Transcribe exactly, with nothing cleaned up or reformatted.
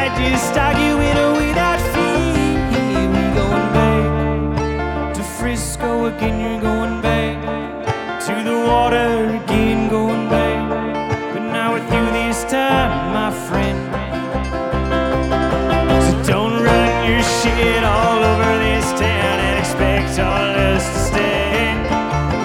might just argue it without fear. We going back to Frisco again, you're going back to the water again, going back, but not with you this time, my friend. So don't run your shit all over this town and expect all